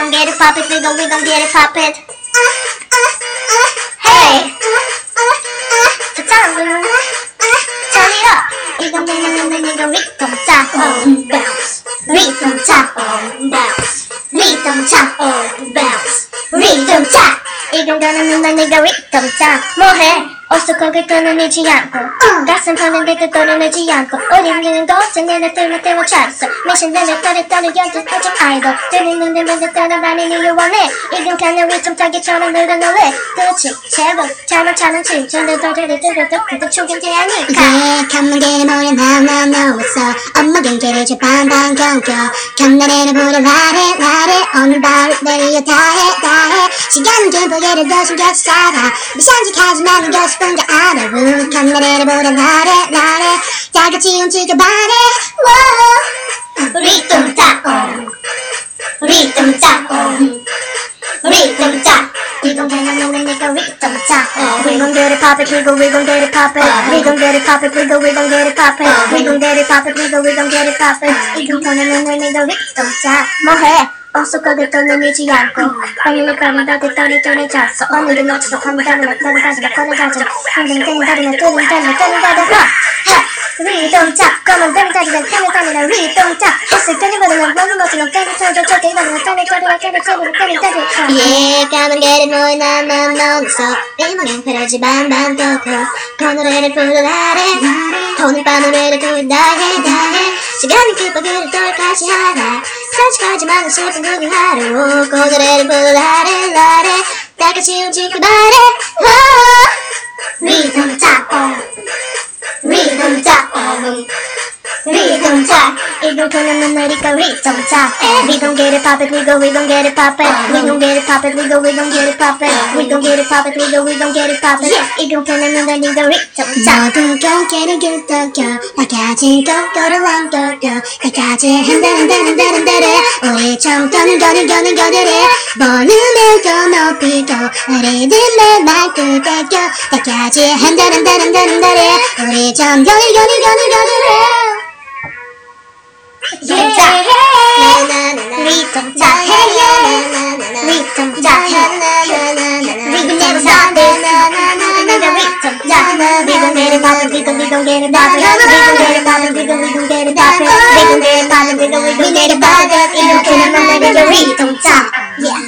gon' get it poppin', we gon' get it poppin'. Hey, the time, turn it up. We gon' rhythm tap on bounce, rhythm tap on bounce, rhythm tap on bounce, rhythm tap. 이건 가는 내가 rhythm tap. 뭐해? 어수선하게 끊어내지 않고 가슴 파는데 끊어내지 않고 어린이는 걱정내내 때문에 찼어 미신내내 따르따르 연습하지 아이돌 들리는 데마다 따라다니는 이유 원해 이건 그냥 리듬 타기처럼 늘어놓래 그렇지 제법 잘못하는 칭찬들 더 들이들어도 그때 축인 태양이니까 이제 감망계를 모래 나나 있어 엄마 경계를 제 반반 경겨 경나래를 부려 라레 오늘 밤을 내려 다해 시간은 듬뿍이를 더 숨겨 살아 미상직하지만 겨수 혼자 알아 경나래를 부려 라레 다같이 움직여 바래 리듬 딱 리듬 딱 리듬 딱 이건 그냥 내가 리듬 딱 We gon' get it poppin', we gon' get it poppin'. We gon' get it poppin', we gon' get it poppin'. We gon' get it poppin', we gon' get it poppin'. 이건 그냥 내가 리듬 딱 뭐해? 어수선하게 끊어내지 않고 방일을 밤마다 됐더니 뚜레 잤어 오늘은 너처럼 한다는 나는 가슴에 꺼내가지고 항상 뜨는 다리나 뜨는 다리나 리듬 짝 검은 뱀이 다리나 뱀이 다리나 리듬 짝 있을 거니 버리면 먹는 것처럼 깨고 털죠 저기 이거는 땀이 예 감망계를 모래 나나 있어 일망양 페라지 반반 덕후 그 노래를 부르 라레 오늘 밤 노래를 또 다해 시간이 급하기를 돌까지 하라 솔직하지만 슬픈 그 하루 그 노래를 부르 라레 다같이 움직여 바래 리듬 짝 리듬 짝 리듬 짝 이건 그냥 내니까 리듬 짝 We gon' get it poppin', we gon' get it poppin'. We gon' get it poppin', we gon' get it poppin'. We gon' get it poppin', we gon' get it poppin'. 이건 그냥 내니까 리듬 짝 모두 경계를 귤떡여 다같이 거꾸로 남겨요 다같이 한다래 우리 좀 거느래 볼륨을 더 높이고 리듬을 맑게 떼겨 다같이 한다래 우리 좀 거느래 리듬 짝 리듬 짝 리듬 짝 리듬 짝 We gon' get it poppin', we gon' get it poppin'. We gon' get it poppin', we gon' get it poppin'. We gon' get it poppin', we gon' get it poppin'. 이렇게 나만 내가 리듬 짝. Yeah.